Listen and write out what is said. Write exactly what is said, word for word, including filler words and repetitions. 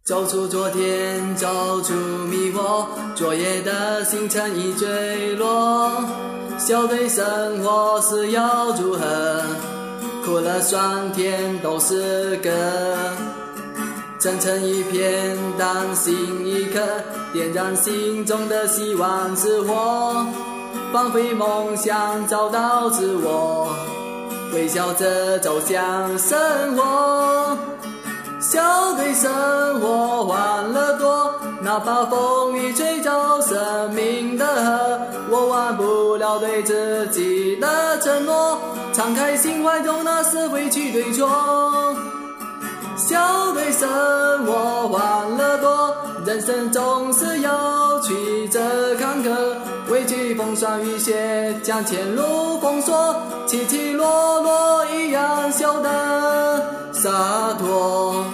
走出昨天，走出迷惑，昨夜的星辰已坠落。笑对生活是要如何？哭了酸甜都是歌。真诚一片，担心一颗，点燃心中的希望之火。放飞梦想，找到自我，微笑着走向生活。笑对生活欢乐多，哪怕风雨吹走生命的河，我忘不了对自己的承诺，敞开心怀中那是委曲对错。笑对生活欢乐多，人生总是要曲折坎坷，畏惧风霜雨雪，将前路封锁，起起落落一样笑得洒脱。